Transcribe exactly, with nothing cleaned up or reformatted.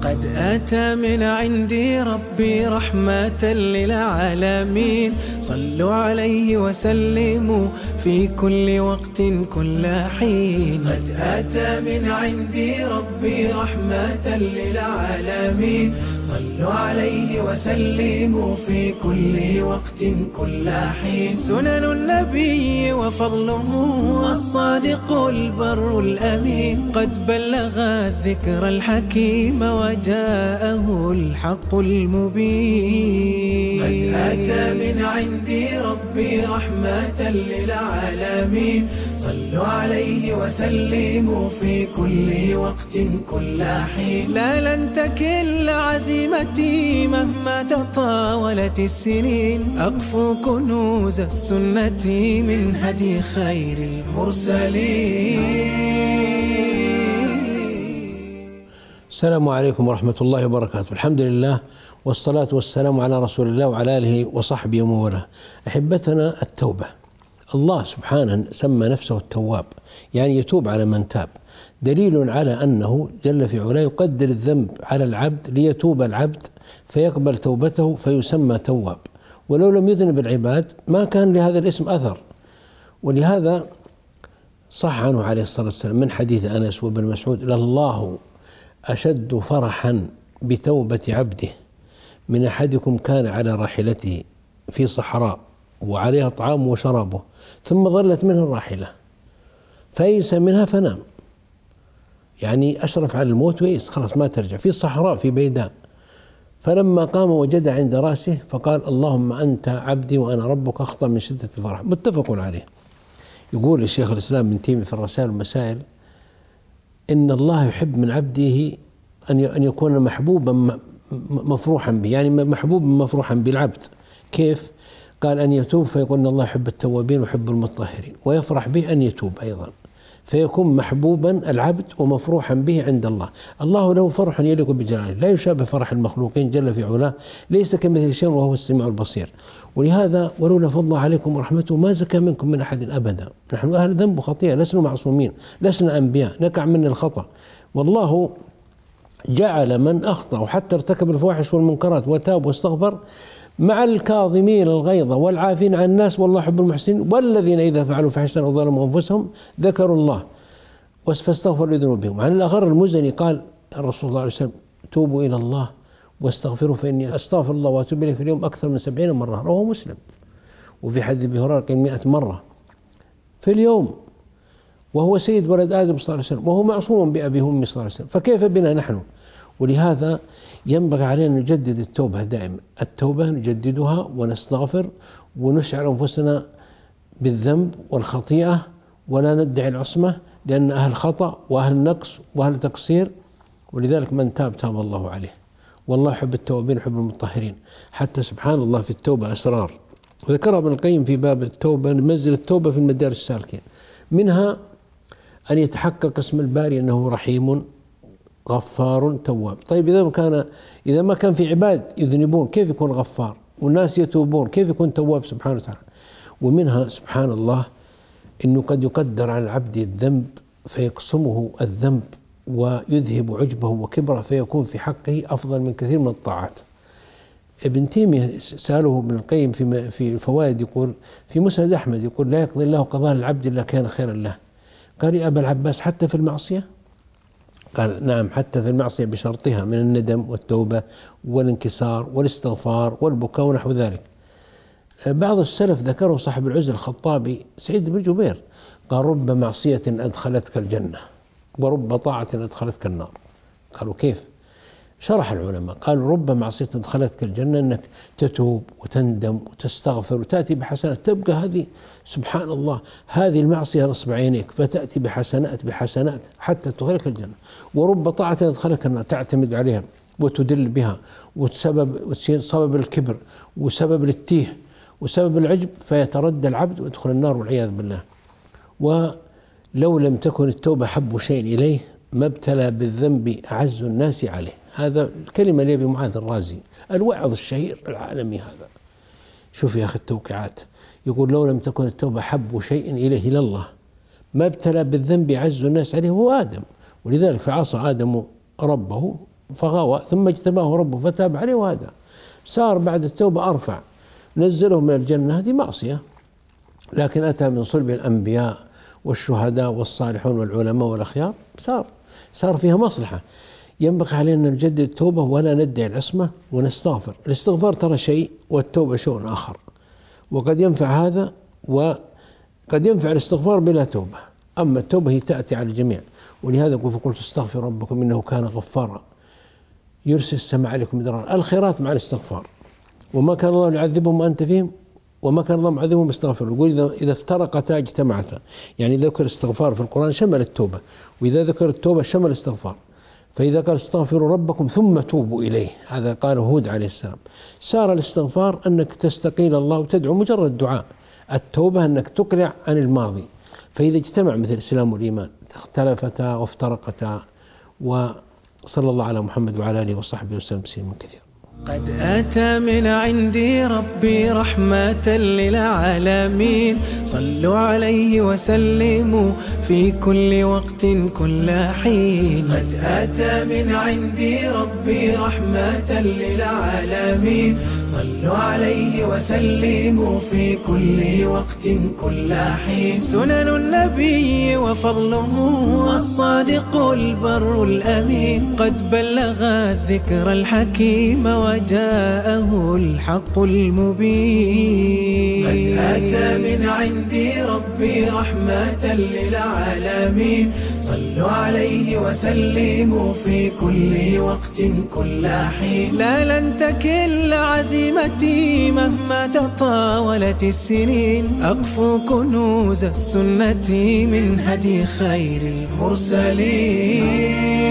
قد أتى من عندي ربي رحمة للعالمين، صلوا عليه وسلموا في كل وقت كل حين. قد أتى من عندي ربي رحمة للعالمين، صلوا عليه وسلموا في كل وقت كل حين. سنن النبي وفضله الصادق البر الأمين، قد بلغ الذكر الحكيم وجاءه الحق المبين. قد أتى من عندي ربي رحمة للعالمين، صلوا عليه وسلموا في كل وقت كل حين. لا لن تكل عزيمتي مهما تطاولت السنين، أقفو كنوز السنة من هدي خير المرسلين. السلام عليكم ورحمة الله وبركاته. الحمد لله والصلاة والسلام على رسول الله وعلى آله وصحبه ومن والاه. أحبتنا، التوبة، الله سبحانه سمى نفسه التواب، يعني يتوب على من تاب، دليل على أنه جل في علاه يقدر الذنب على العبد ليتوب العبد فيقبل توبته فيسمى تواب، ولو لم يذنب العباد ما كان لهذا الاسم أثر. ولهذا صح عنه عليه الصلاة والسلام من حديث أنس وابن مسعود: الله أشد فرحا بتوبة عبده من أحدكم كان على راحلته في صحراء وعليها طعام وشرابه، ثم ظلت منه الراحلة فيئس منها فنام، يعني أشرف على الموت ويئس، خلاص ما ترجع، في صحراء في بيداء، فلما قام وجد عند رأسه فقال: اللهم أنت عبدي وأنا ربك، أخطأ من شدة الفرح. متفق عليه. يقول الشيخ الإسلام ابن تيمية في الرسائل والمسائل: إن الله يحب من عبده أن يكون محبوبا مفروحا به، يعني محبوبا مفروحا بالعبد. كيف؟ قال: أن يتوب فيقول إن الله يحب التوابين ويحب المطهرين، ويفرح به أن يتوب أيضا، فيكون محبوبا العبد ومفروحا به عند الله. الله له فرح يليق بجلاله، لا يشابه فرح المخلوقين جل في علاه، ليس كمثله شيء وهو السميع البصير. ولهذا ولولا فضل الله عليكم ورحمته ما زكى منكم من أحد أبدا. نحن أهل ذنب وخطيئة، لسنا معصومين، لسنا أنبياء، نقع من الخطأ، والله جعل من أخطأ وحتى ارتكب الفواحش والمنكرات وتاب واستغفر مع الكاظمين الغيظ والعافين عن الناس والله يحب المحسنين، والذين إذا فعلوا فحشة أو ظلموا أنفسهم ذكروا الله فاستغفروا لذنوبهم. عن الأغر المزني قال الرسول صلى الله عليه وسلم: توبوا إلى الله واستغفروا فإني أستغفر الله وأتوب إليه في اليوم أكثر من سبعين مرة، رواه مسلم. وفي حديث أبي هريرة قال مئة مرة في اليوم، وهو سيد ولد آدم صلى الله عليه وسلم، وهو معصوم بأبيه وأمه صلى الله عليه وسلم، فكيف بنا نحن؟ ولهذا ينبغي علينا نجدد التوبة دائما، التوبة نجددها ونستغفر ونشعر أنفسنا بالذنب والخطيئة، ولا ندعي العصمة، لأن أهل خطأ وأهل نقص وأهل تقصير. ولذلك من تاب تاب الله عليه، والله يحب التوابين ويحب المطهرين. حتى سبحان الله في التوبة أسرار، وذكرها ابن القيم في باب التوبة، منزل التوبة في المدارس السالكين، منها أن يتحقق اسم الباري أنه رحيم غفار تواب. طيب إذا ما كان إذا ما كان في عباد يذنبون كيف يكون غفار؟ والناس يتوبون كيف يكون تواب سبحانه وتعالى؟ ومنها سبحان الله إنه قد يقدر على العبد الذنب فيقسمه الذنب ويذهب عجبه وكبره، فيكون في حقه أفضل من كثير من الطاعات. ابن تيمية سأله ابن القيم في في الفوائد، يقول في مسند أحمد، يقول: لا يقضي الله قضاء العبد إلا كان خيرا له. قال: يا أبا العباس حتى في المعصية؟ قال: نعم، حتى في المعصية بشرطها من الندم والتوبة والانكسار والاستغفار والبكاء ونحو ذلك. بعض السلف ذكره صاحب العز الخطابي سعيد بن جبير، قال: رب معصية أدخلتك الجنة ورب طاعة أدخلتك النار. قالوا: كيف؟ شرح العلماء قالوا: رب معصية أدخلتك الجنة أنك تتوب وتندم وتستغفر وتأتي بحسنات، تبقى هذه سبحان الله هذه المعصية نصب عينيك، فتأتي بحسنات بحسنات حتى تدخلك الجنة. ورب طاعة أدخلك النار، تعتمد عليها وتدل بها، وتسبب سبب الكبر وسبب التيه وسبب العجب، فيتردى العبد ويدخل النار والعياذ بالله. ولو لم تكن التوبة حب شيء إليه ما ابتلى بالذنب أعز الناس عليه. هذا الكلمة لأبي معاذ الرازي الوعظ الشهير العالمي هذا. شوف يا أخي التوقيعات، يقول: لو لم تكن التوبة حب شيء إليه إلى الله ما ابتلى بالذنب أعز الناس عليه هو آدم، ولذلك فعصى آدم ربه فغوى ثم اجتباه ربه فتاب عليه وهدى، صار بعد التوبة أرفع، نزله من الجنة، هذه معصية، لكن أتى من صلب الأنبياء والشهداء والصالحون والعلماء والأخيار، صار صار فيها مصلحة. ينبغي علينا نجدد التوبة ولا ندعي العصمة ونستغفر. الاستغفار ترى شيء والتوبة شيء آخر، وقد ينفع هذا وقد ينفع الاستغفار بلا توبة، أما التوبة هي تأتي على الجميع. ولهذا قلت استغفر ربكم إنه كان غفارا يرسل السماء عليكم مدرارا. الخيرات مع الاستغفار، وما كان الله يعذبهم وأنت فيهم وما كان الله معذبهم استغفر. يقول إذا افترقتا اجتمعتا، يعني إذا ذكر الاستغفار في القرآن شمل التوبة، وإذا ذكر التوبة شمل الاستغفار. فإذا قال استغفروا ربكم ثم توبوا إليه، هذا قاله هود عليه السلام. صار الاستغفار أنك تستقيل الله وتدعو، مجرد دعاء. التوبة أنك تقلع عن الماضي. فإذا اجتمع مثل الإسلام والإيمان اختلفتا وافترقتا. وصلى الله على محمد وعلى آله وصحبه وسلم تسليما كثيرا. قد أتى من عندي ربي رحمة للعالمين، صلوا عليه وسلموا في كل وقت كل حين. قد أتى من عندي ربي رحمة للعالمين، صلوا عليه وسلموا في كل وقت كل حين. سنن النبي وفضله الصادق البر الأمين، قد بلغ الذكر الحكيم وجاءه الحق المبين. قد أتى من عندي ربي رحمة للعالمين، صلوا عليه وسلموا في كل وقت كل حين. لا لن تكل عزيمتي مهما تطاولت السنين، أقفو كنوز السنة من هدي خير المرسلين.